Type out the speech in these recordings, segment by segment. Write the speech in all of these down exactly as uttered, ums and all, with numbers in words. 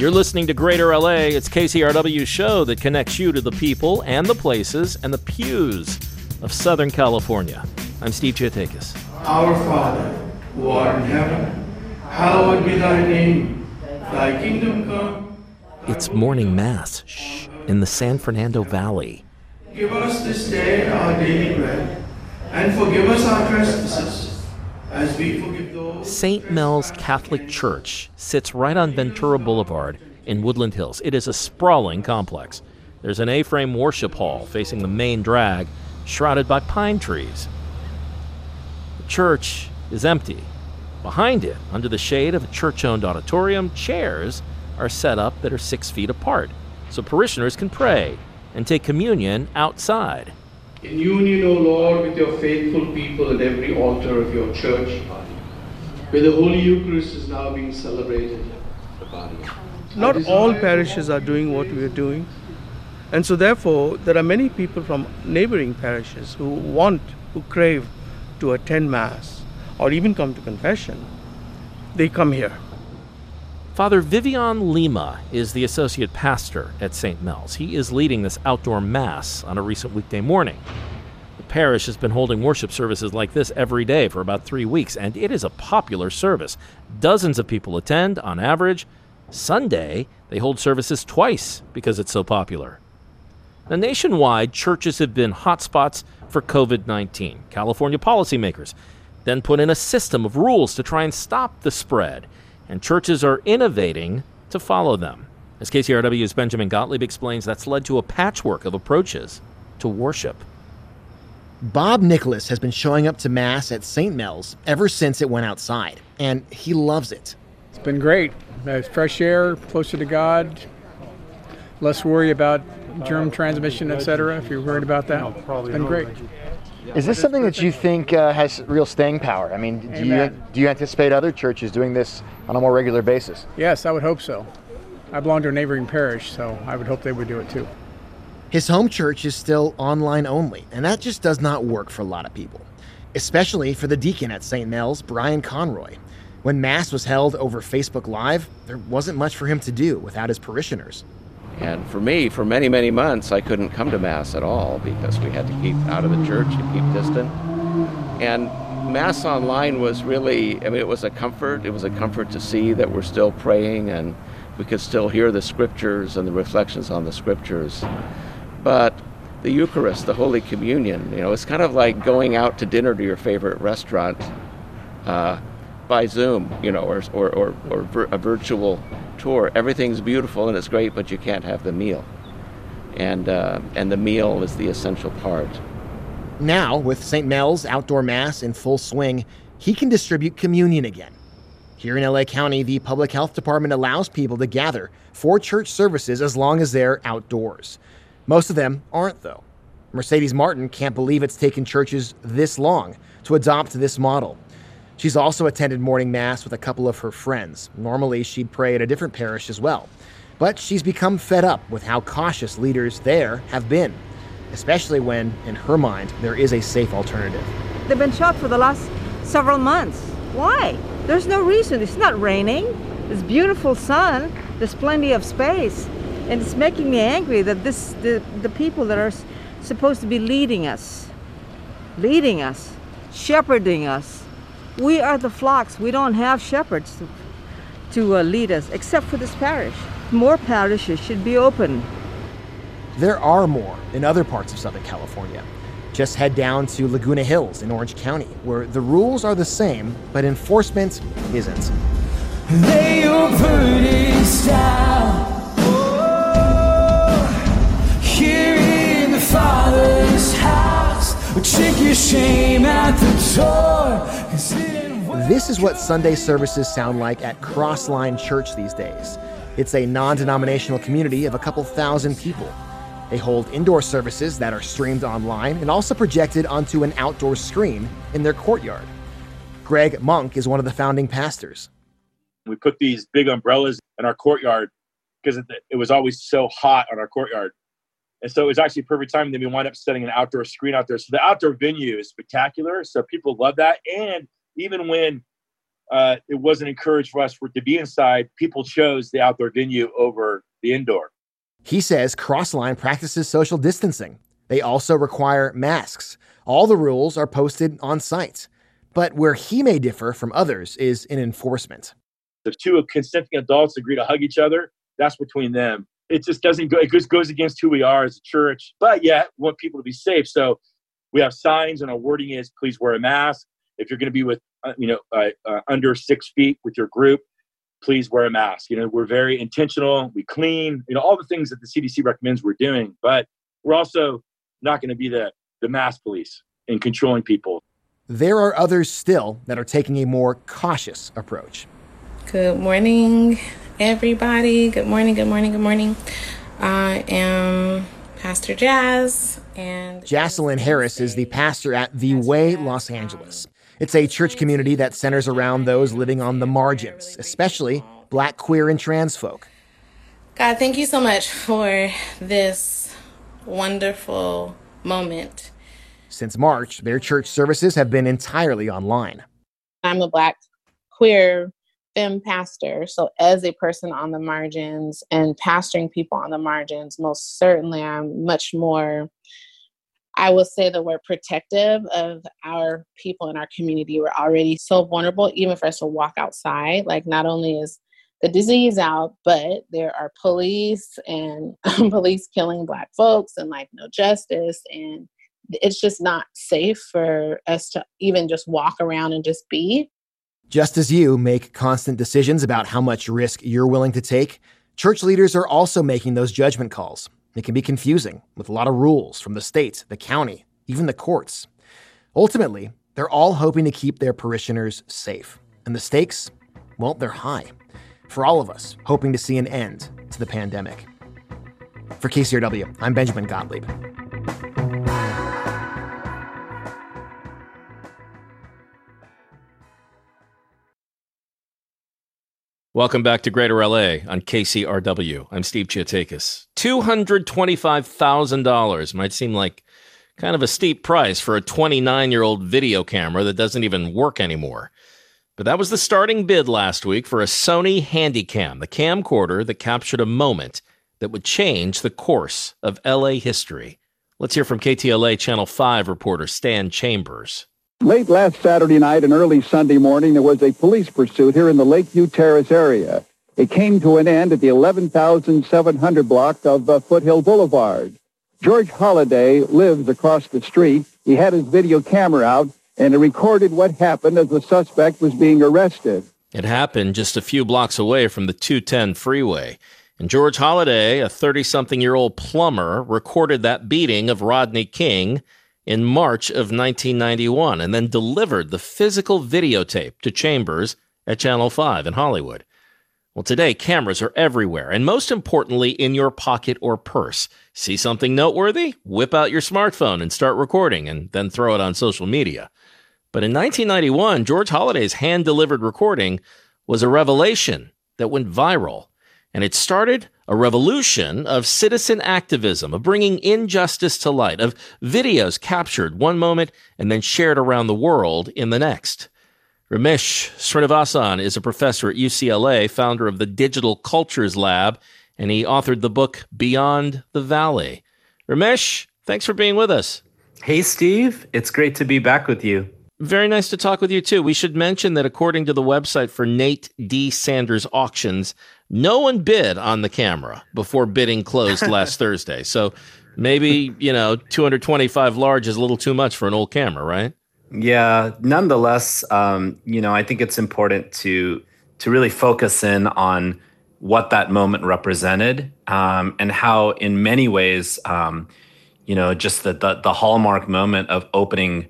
You're listening to Greater L A. It's K C R W's show that connects you to the people and the places and the pews of Southern California. I'm Steve Chiatakis. Our Father, who art in heaven, hallowed be thy name. Thy kingdom come. It's morning mass shh, in the San Fernando Valley. Give us this day our daily bread, and forgive us our trespasses, as we forgive those... Saint Mel's Catholic Church sits right on Ventura Boulevard in Woodland Hills. It is a sprawling complex. There's an A-frame worship hall facing the main drag, shrouded by pine trees. The church is empty. Behind it, under the shade of a church-owned auditorium, chairs are set up that are six feet apart, so parishioners can pray and take communion outside. In union, O Lord, with your faithful people at every altar of your church, where the Holy Eucharist is now being celebrated. Not all parishes are doing what we are doing, and so therefore there are many people from neighboring parishes who want, who crave to attend Mass or even come to confession. They come here. Father Vivian Lima is the associate pastor at Saint Mel's. He is leading this outdoor Mass on a recent weekday morning. The parish has been holding worship services like this every day for about three weeks, and it is a popular service. Dozens of people attend on average. Sunday, they hold services twice because it's so popular. Now, nationwide, churches have been hotspots for covid nineteen. California policymakers then put in a system of rules to try and stop the spread, and churches are innovating to follow them. As K C R W's Benjamin Gottlieb explains, that's led to a patchwork of approaches to worship. Bob Nicholas has been showing up to Mass at Saint Mel's ever since it went outside, and he loves it. It's been great. Uh, fresh air, closer to God, less worry about germ transmission, et cetera, if you're worried about that. It's been great. Is this something that you think uh, has real staying power? I mean, do you, do you anticipate other churches doing this on a more regular basis? Yes, I would hope so. I belong to a neighboring parish, so I would hope they would do it too. His home church is still online only, and that just does not work for a lot of people, especially for the deacon at Saint Mel's, Brian Conroy. When Mass was held over Facebook Live, there wasn't much for him to do without his parishioners. And for me, for many, many months, I couldn't come to Mass at all because we had to keep out of the church and keep distant. And Mass online was really, I mean, it was a comfort. It was a comfort to see that we're still praying and we could still hear the scriptures and the reflections on the scriptures. But the Eucharist, the Holy Communion, you know, it's kind of like going out to dinner to your favorite restaurant uh, by Zoom, you know, or or, or, or vir- a virtual tour. Everything's beautiful and it's great, but you can't have the meal. And uh, and the meal is the essential part. Now, with Saint Mel's outdoor Mass in full swing, he can distribute communion again. Here in L A County, the Public Health Department allows people to gather for church services as long as they're outdoors. Most of them aren't, though. Mercedes Martin can't believe it's taken churches this long to adopt this model. She's also attended morning Mass with a couple of her friends. Normally, she'd pray at a different parish as well. But she's become fed up with how cautious leaders there have been, especially when, in her mind, there is a safe alternative. They've been shut for the last several months. Why? There's no reason. It's not raining. It's beautiful sun. There's plenty of space. And it's making me angry that this the, the people that are supposed to be leading us, leading us, shepherding us, we are the flocks. We don't have shepherds to, to uh, lead us, except for this parish. More parishes should be open. There are more in other parts of Southern California. Just head down to Laguna Hills in Orange County, where the rules are the same, but enforcement isn't. Lay your burning style oh, here in the Father's house. Check your shame at the door. This is what Sunday services sound like at Crossline Church these days. It's a non-denominational community of a couple thousand people. They hold indoor services that are streamed online and also projected onto an outdoor screen in their courtyard. Greg Monk is one of the founding pastors. We put these big umbrellas in our courtyard because it was always so hot on our courtyard. And so it was actually perfect timing that we wound up setting an outdoor screen out there. So the outdoor venue is spectacular. So people love that. And even when uh, it wasn't encouraged for us for it to be inside. People chose the outdoor venue over the indoor. He says Crossline practices social distancing. They also require masks. All the rules are posted on site. But where he may differ from others is in enforcement. If two consenting adults agree to hug each other, that's between them. It just doesn't go, it just goes against who we are as a church, but yet we want people to be safe. So we have signs and our wording is, please wear a mask. If you're going to be with, uh, you know, uh, uh, under six feet with your group, please wear a mask. You know, we're very intentional. We clean, you know, all the things that the C D C recommends we're doing, but we're also not going to be the, the mask police in controlling people. There are others still that are taking a more cautious approach. Good morning, everybody. Good morning, good morning, good morning. I am Pastor Jazz. And Jocelyn Harris is the pastor at The Way, Los Angeles. It's a church community that centers around those living on the margins, especially Black, queer, and trans folk. God, thank you so much for this wonderful moment. Since March, their church services have been entirely online. I'm a Black, queer, femme pastor. So as a person on the margins and pastoring people on the margins, most certainly I'm much more, I will say the word protective of our people in our community. We're already so vulnerable, even for us to walk outside. Like, not only is the disease out, but there are police and police killing Black folks and like no justice. And it's just not safe for us to even just walk around and just be. Just as you make constant decisions about how much risk you're willing to take, church leaders are also making those judgment calls. It can be confusing, with a lot of rules from the state, the county, even the courts. Ultimately, they're all hoping to keep their parishioners safe. And the stakes, well, they're high. For all of us, hoping to see an end to the pandemic. For K C R W, I'm Benjamin Gottlieb. Welcome back to Greater L A on K C R W. I'm Steve Chiotakis. two hundred twenty-five thousand dollars might seem like kind of a steep price for a twenty-nine-year-old video camera that doesn't even work anymore. But that was the starting bid last week for a Sony Handycam, the camcorder that captured a moment that would change the course of L A history. Let's hear from K T L A Channel five reporter Stan Chambers. Late last Saturday night and early Sunday morning, there was a police pursuit here in the Lakeview Terrace area. It came to an end at the eleven thousand seven hundred block of uh, Foothill Boulevard. George Holliday lives across the street. He had his video camera out, and it recorded what happened as the suspect was being arrested. It happened just a few blocks away from the two ten freeway. And George Holliday, a thirty-something-year-old plumber, recorded that beating of Rodney King in March of nineteen ninety-one, and then delivered the physical videotape to Chambers at Channel five in Hollywood. Well, today, cameras are everywhere, and most importantly, in your pocket or purse. See something noteworthy? Whip out your smartphone and start recording, and then throw it on social media. But in nineteen ninety-one, George Holliday's hand-delivered recording was a revelation that went viral. And it started a revolution of citizen activism, of bringing injustice to light, of videos captured one moment and then shared around the world in the next. Ramesh Srinivasan is a professor at U C L A, founder of the Digital Cultures Lab, and he authored the book Beyond the Valley. Ramesh, thanks for being with us. Hey, Steve. It's great to be back with you. Very nice to talk with you, too. We should mention that according to the website for Nate D. Sanders Auctions, no one bid on the camera before bidding closed last Thursday. So maybe, you know, two hundred twenty-five large is a little too much for an old camera, right? Yeah. Nonetheless, um, you know, I think it's important to to really focus in on what that moment represented um, and how, in many ways, um, you know, just the, the the hallmark moment of opening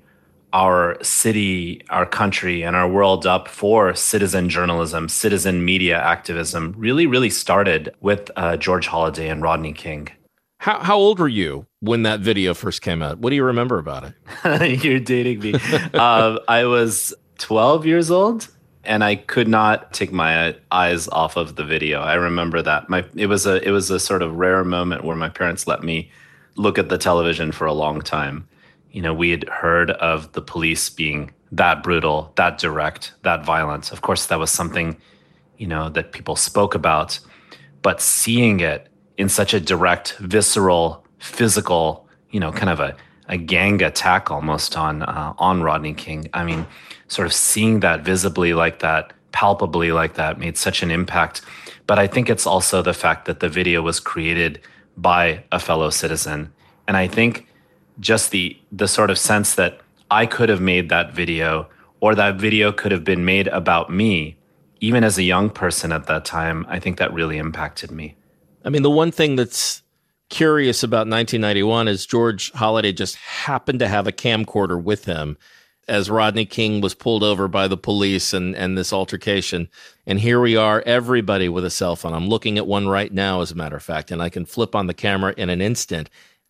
our city, our country, and our world up for citizen journalism, citizen media activism really, really started with uh, George Holliday and Rodney King. How how old were you when that video first came out? What do you remember about it? You're dating me. uh, I was twelve years old, and I could not take my eyes off of the video. I remember that. My it was a it was a sort of rare moment where my parents let me look at the television for a long time. you know, we had heard of the police being that brutal, that direct, that violent. Of course, that was something, you know, that people spoke about, but seeing it in such a direct, visceral, physical, you know, kind of a, a gang attack almost on uh, on Rodney King. I mean, sort of seeing that visibly like that, palpably like that, made such an impact. But I think it's also the fact that the video was created by a fellow citizen. And I think just the the sort of sense that I could have made that video, or that video could have been made about me, even as a young person at that time, I think that really impacted me. I mean, the one thing that's curious about nineteen ninety-one is George Holliday just happened to have a camcorder with him as Rodney King was pulled over by the police and, and this altercation. And here we are, everybody with a cell phone. I'm looking at one right now, as a matter of fact, and I can flip on the camera in an instant.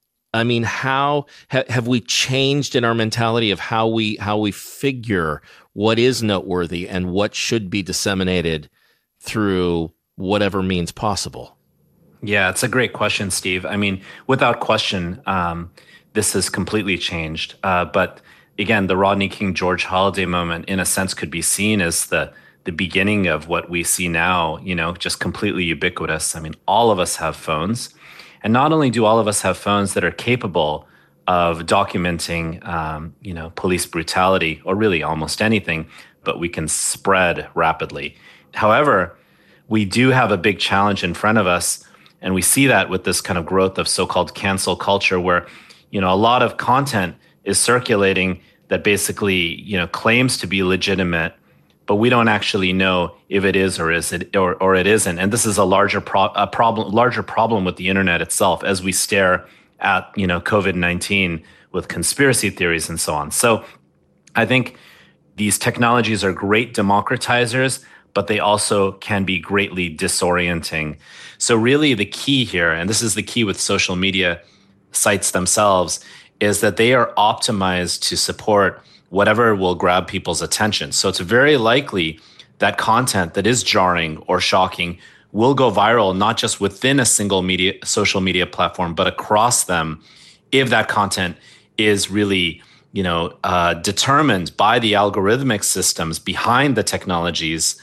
I mean, how ha, have we changed in our mentality of how we how we figure what is noteworthy and what should be disseminated through whatever means possible? Yeah, it's a great question, Steve. I mean, without question, um, this has completely changed. Uh, but again, the Rodney King, George Holliday moment, in a sense, could be seen as the the beginning of what we see now, you know, just completely ubiquitous. I mean, all of us have phones. And not only do all of us have phones that are capable of documenting, um, you know, police brutality, or really almost anything, but we can spread rapidly. However, we do have a big challenge in front of us. And we see that with this kind of growth of so-called cancel culture, where, you know, a lot of content is circulating that basically, you know, claims to be legitimate, but we don't actually know if it is or is it or, or it isn't. And this is a larger pro- a problem, larger problem with the internet itself, as we stare at, you know, COVID nineteen with conspiracy theories and so on. So I think these technologies are great democratizers, but they also can be greatly disorienting. So really the key here, and this is the key with social media sites themselves, is that they are optimized to support whatever will grab people's attention. So it's very likely that content that is jarring or shocking will go viral, not just within a single media social media platform, but across them, if that content is really, you know, uh, determined by the algorithmic systems behind the technologies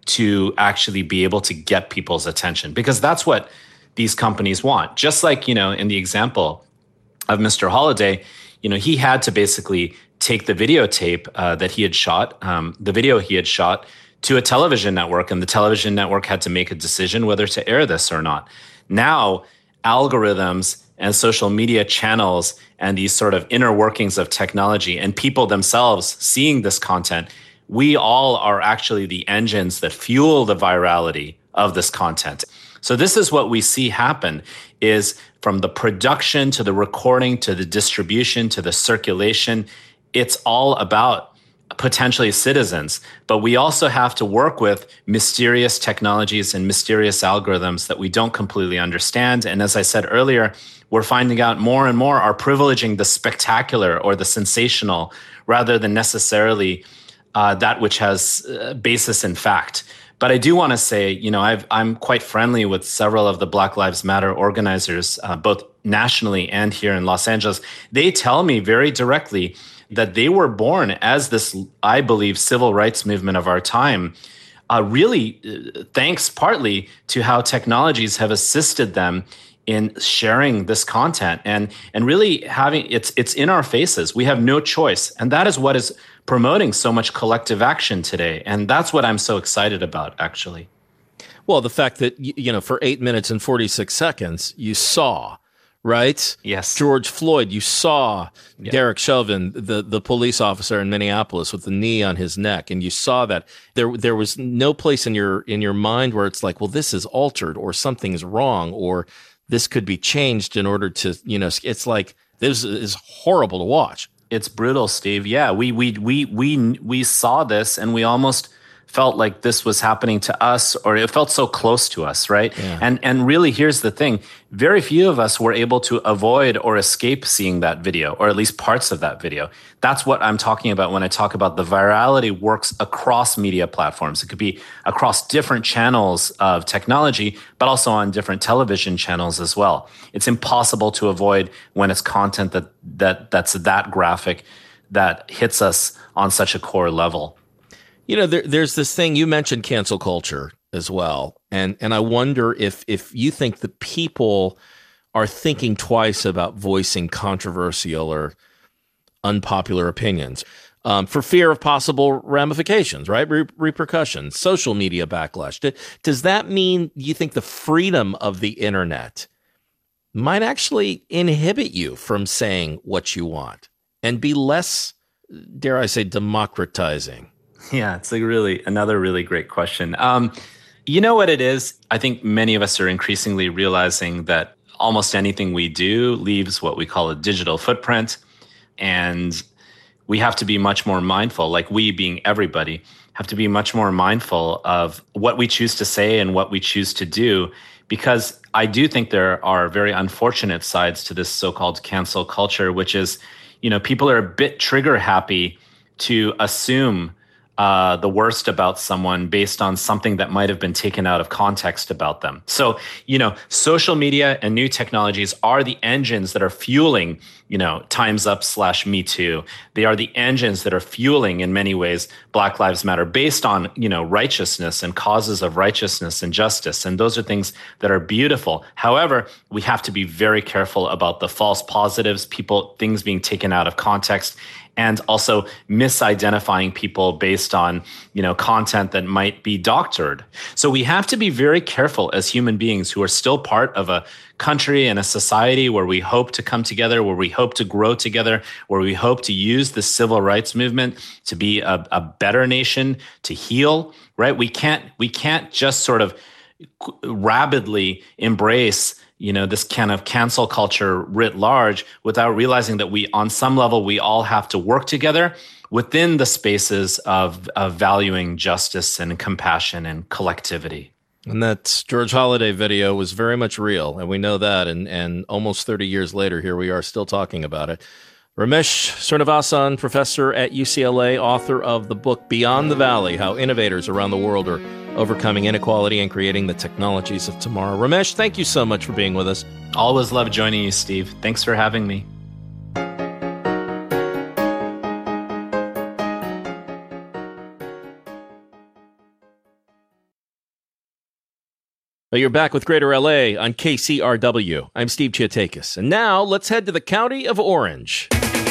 to actually be able to get people's attention. Because that's what these companies want. Just like, you know, in the example of Mister Holliday, you know, he had to basically take the videotape uh, that he had shot, um, the video he had shot, to a television network, and the television network had to make a decision whether to air this or not. Now, algorithms and social media channels and these sort of inner workings of technology and people themselves seeing this content, we all are actually the engines that fuel the virality of this content. So this is what we see happen, is from the production to the recording to the distribution to the circulation, it's all about potentially citizens. But we also have to work with mysterious technologies and mysterious algorithms that we don't completely understand. And as I said earlier, we're finding out more and more are privileging the spectacular or the sensational rather than necessarily uh, that which has uh, basis in fact. But I do want to say, you know, I've, I'm quite friendly with several of the Black Lives Matter organizers, uh, both nationally and here in Los Angeles. They tell me very directly that they were born as this, I believe, civil rights movement of our time, uh, really uh, thanks partly to how technologies have assisted them in sharing this content and and really having it's it's in our faces. We have no choice, and that is what is promoting so much collective action today, and that's what I'm so excited about, actually. Well, the fact that, you know, for eight minutes and forty-six seconds, you saw, right? Yes. George Floyd, you saw yeah. Derek Chauvin, the, the police officer in Minneapolis with the knee on his neck, and you saw that there there was no place in your in your mind where it's like, well, this is altered or something's wrong or this could be changed in order to, you know, it's like this is horrible to watch. It's brutal, Steve. Yeah, we we we we we saw this and we almost felt like this was happening to us, or it felt so close to us, right? Yeah. And and really, here's the thing. Very few of us were able to avoid or escape seeing that video, or at least parts of that video. That's what I'm talking about when I talk about the virality works across media platforms. It could be across different channels of technology, but also on different television channels as well. It's impossible to avoid when it's content that that that's that graphic that hits us on such a core level. You know, there, there's this thing, you mentioned cancel culture as well. And and I wonder if if you think the people are thinking twice about voicing controversial or unpopular opinions um, for fear of possible ramifications, right? Re- repercussions, social media backlash. Do, does that mean you think the freedom of the internet might actually inhibit you from saying what you want and be less, dare I say, democratizing? Yeah, it's like really another really great question. Um, you know what it is? I think many of us are increasingly realizing that almost anything we do leaves what we call a digital footprint. And we have to be much more mindful, like we being everybody, have to be much more mindful of what we choose to say and what we choose to do. Because I do think there are very unfortunate sides to this so-called cancel culture, which is, you know, people are a bit trigger happy to assume uh, the worst about someone based on something that might have been taken out of context about them. So, you know, social media and new technologies are the engines that are fueling, you know, Time's Up slash Me Too. They are the engines that are fueling, in many ways, Black Lives Matter based on, you know, righteousness and causes of righteousness and justice. And those are things that are beautiful. However, we have to be very careful about the false positives, people, things being taken out of context, and also misidentifying people based on, you know, content that might be doctored. So we have to be very careful as human beings who are still part of a country and a society where we hope to come together, where we hope to grow together, where we hope to use the civil rights movement to be a, a better nation, to heal, right? We can't, we can't just sort of rabidly embrace, you know, this kind of cancel culture writ large without realizing that we, on some level, we all have to work together within the spaces of, of valuing justice and compassion and collectivity. And that George Holiday video was very much real, and we know that. And, and almost thirty years later, here we are still talking about it. Ramesh Srinivasan, professor at U C L A, author of the book Beyond the Valley, How Innovators Around the World Are Overcoming Inequality and Creating the Technologies of Tomorrow. Ramesh, thank you so much for being with us. Always love joining you, Steve. Thanks for having me. You're back with Greater L A on K C R W. I'm Steve Chiatakis. And now let's head to the county of Orange.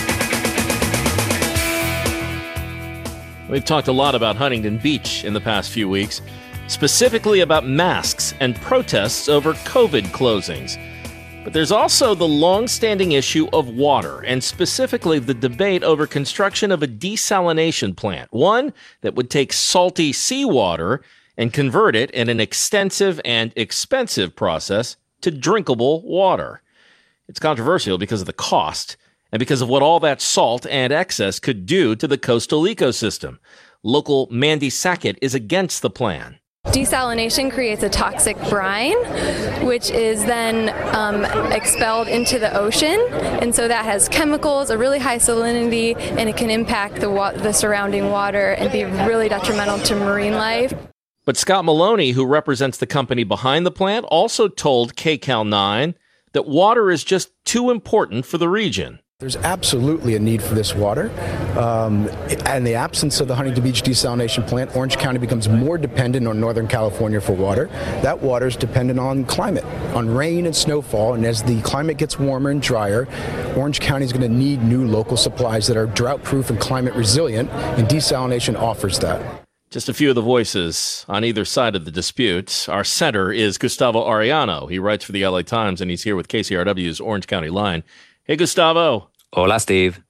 We've talked a lot about Huntington Beach in the past few weeks, specifically about masks and protests over COVID closings. But there's also the long-standing issue of water, and specifically the debate over construction of a desalination plant, one that would take salty seawater and convert it in an extensive and expensive process to drinkable water. It's controversial because of the cost and because of what all that salt and excess could do to the coastal ecosystem. Local Mandy Sackett is against the plan. Desalination creates a toxic brine, which is then um, expelled into the ocean, and so that has chemicals, a really high salinity, and it can impact the, wa- the surrounding water and be really detrimental to marine life. But Scott Maloney, who represents the company behind the plant, also told K C A L nine that water is just too important for the region. There's absolutely a need for this water. Um, in the absence of the Huntington Beach desalination plant, Orange County becomes more dependent on Northern California for water. That water is dependent on climate, on rain and snowfall. And as the climate gets warmer and drier, Orange County is going to need new local supplies that are drought-proof and climate resilient, and desalination offers that. Just a few of the voices on either side of the dispute. Our center is Gustavo Arellano. He writes for the L A Times, and he's here with K C R W's Orange County Line. Hey, Gustavo. Hola, Steve.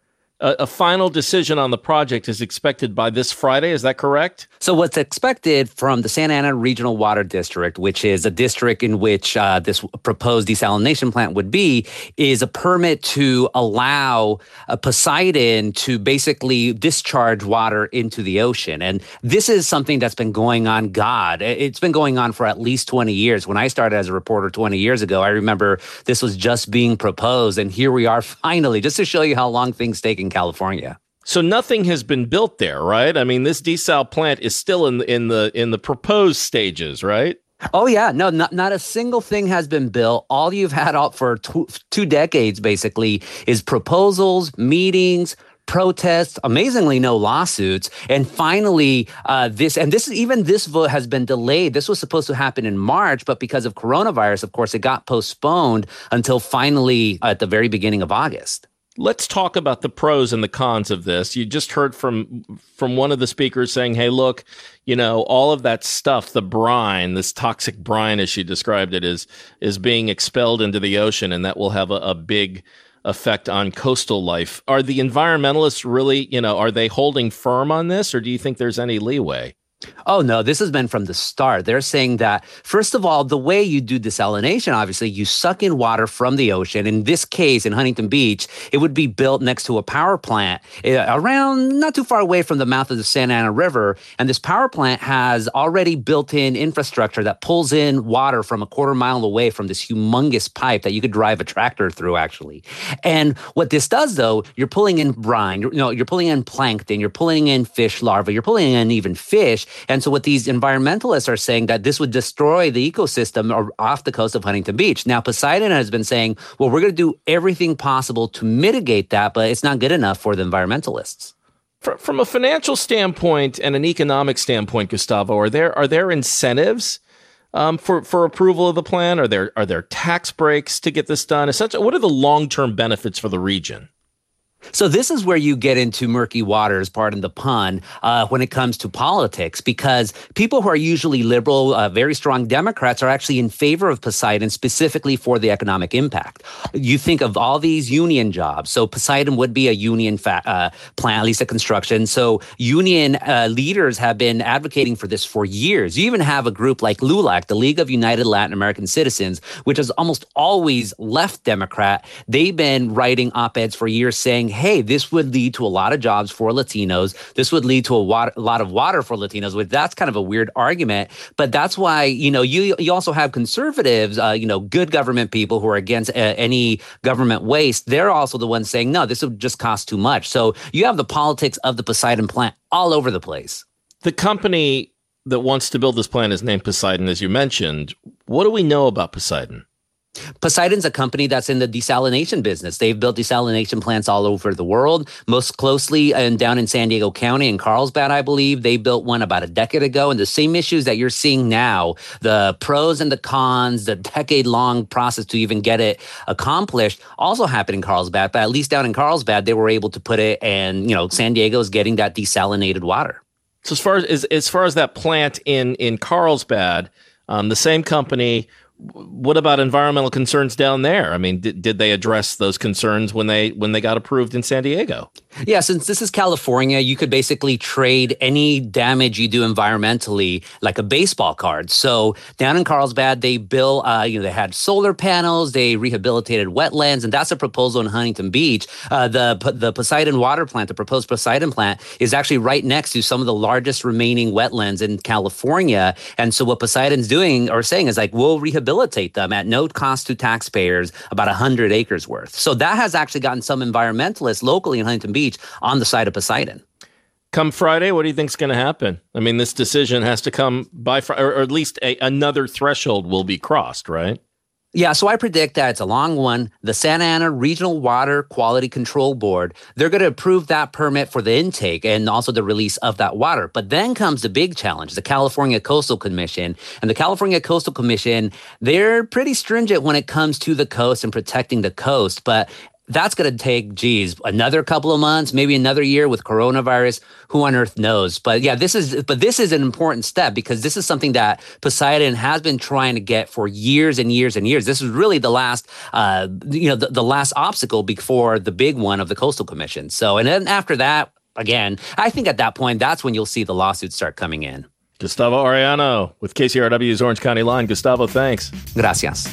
a, a final decision on the project is expected by this Friday. Is that correct? So what's expected from the Santa Ana Regional Water District, which is a district in which uh, this proposed desalination plant would be, is a permit to allow uh, Poseidon to basically discharge water into the ocean. And this is something that's been going on, God, it's been going on for at least twenty years. When I started as a reporter twenty years ago, I remember this was just being proposed. And here we are finally, just to show you how long things take in California. So nothing has been built there, right? I mean, this desal plant is still in the, in the in the proposed stages, right? Oh, yeah. No, not, not a single thing has been built. All you've had out for two, two decades, basically, is proposals, meetings, protests, amazingly no lawsuits. And finally, uh, this, and this, even this vote has been delayed. This was supposed to happen in March, but because of coronavirus, of course, it got postponed until finally at the very beginning of August. Let's talk about the pros and the cons of this. You just heard from from one of the speakers saying, hey, look, you know, all of that stuff, the brine, this toxic brine, as she described it, is is being expelled into the ocean, and that will have a, a big effect on coastal life. Are the environmentalists really, you know, are they holding firm on this, or do you think there's any leeway? Oh, no, this has been from the start. They're saying that, first of all, the way you do desalination, obviously, you suck in water from the ocean. In this case, in Huntington Beach, it would be built next to a power plant around not too far away from the mouth of the Santa Ana River. And this power plant has already built-in infrastructure that pulls in water from a quarter mile away from this humongous pipe that you could drive a tractor through, actually. And what this does, though, you're pulling in brine, you're, you know, you're pulling in plankton, you're pulling in fish larvae, you're pulling in even fish. And so what these environmentalists are saying that this would destroy the ecosystem off the coast of Huntington Beach. Now, Poseidon has been saying, well, we're going to do everything possible to mitigate that, but it's not good enough for the environmentalists. From a financial standpoint and an economic standpoint, Gustavo, are there are there incentives um, for for approval of the plan? Are there are there tax breaks to get this done? Essentially, what are the long-term benefits for the region? So this is where you get into murky waters, pardon the pun, uh, when it comes to politics, because people who are usually liberal, uh, very strong Democrats are actually in favor of Poseidon specifically for the economic impact. You think of all these union jobs. So Poseidon would be a union fa- uh, plant, at least a construction. So union uh, leaders have been advocating for this for years. You even have a group like LULAC, the League of United Latin American Citizens, which is almost always left Democrat. They've been writing op-eds for years saying, hey, this would lead to a lot of jobs for Latinos. This would lead to a, water, a lot of water for Latinos, which that's kind of a weird argument. But that's why, you know, you you also have conservatives, uh, you know, good government people who are against uh, any government waste. They're also the ones saying, no, this would just cost too much. So you have the politics of the Poseidon plant all over the place. The company that wants to build this plant is named Poseidon, as you mentioned. What do we know about Poseidon? Poseidon's a company that's in the desalination business. They've built desalination plants all over the world, most closely and down in San Diego County in Carlsbad, I believe. They built one about a decade ago. And the same issues that you're seeing now, the pros and the cons, the decade-long process to even get it accomplished, also happened in Carlsbad. But at least down in Carlsbad, they were able to put it, and, you know, San Diego is getting that desalinated water. So as far as as, as far as that plant in, in Carlsbad, um, the same company, what about environmental concerns down there? I mean, did, did they address those concerns when they when they got approved in San Diego? Yeah, since this is California, you could basically trade any damage you do environmentally like a baseball card. So down in Carlsbad, they built, uh, you know, they had solar panels, they rehabilitated wetlands, and that's a proposal in Huntington Beach. Uh, the the Poseidon water plant, the proposed Poseidon plant, is actually right next to some of the largest remaining wetlands in California. And so what Poseidon's doing or saying is like, we'll rehabilitate them at no cost to taxpayers, about one hundred acres worth. So that has actually gotten some environmentalists locally in Huntington Beach on the side of Poseidon. Come Friday, what do you think is going to happen? I mean, this decision has to come by, fr- or, or at least a, another threshold will be crossed, right? Yeah, so I predict that it's a long one. The Santa Ana Regional Water Quality Control Board, they're going to approve that permit for the intake and also the release of that water. But then comes the big challenge, the California Coastal Commission. And the California Coastal Commission, they're pretty stringent when it comes to the coast and protecting the coast. But that's going to take, geez, another couple of months, maybe another year with coronavirus. Who on earth knows? But yeah, this is but this is an important step because this is something that Poseidon has been trying to get for years and years and years. This is really the last, uh, you know, the, the last obstacle before the big one of the Coastal Commission. So, and then after that, again, I think at that point, that's when you'll see the lawsuits start coming in. Gustavo Arellano with K C R W's Orange County Line. Gustavo, thanks. Gracias.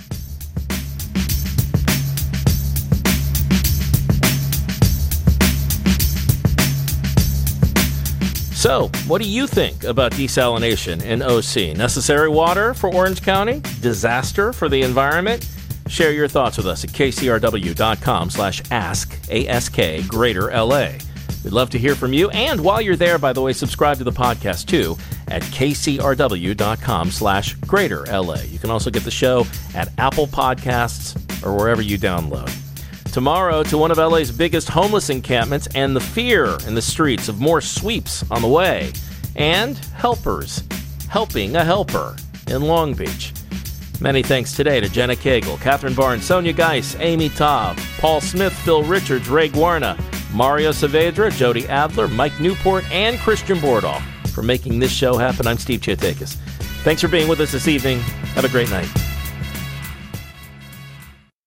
So, what do you think about desalination in O C? Necessary water for Orange County? Disaster for the environment? Share your thoughts with us at kcrw.com slash ask, A S K, Greater L A. We'd love to hear from you. And while you're there, by the way, subscribe to the podcast, too, at kcrw.com slash Greater L A. You can also get the show at Apple Podcasts or wherever you download. Tomorrow to one of L A's biggest homeless encampments and the fear in the streets of more sweeps on the way. And helpers helping a helper in Long Beach. Many thanks today to Jenna Cagle, Catherine Barnes, Sonia Geis, Amy Taub, Paul Smith, Phil Richards, Ray Guarna, Mario Saavedra, Jody Adler, Mike Newport, and Christian Bordoff for making this show happen. I'm Steve Chiatakis. Thanks for being with us this evening. Have a great night.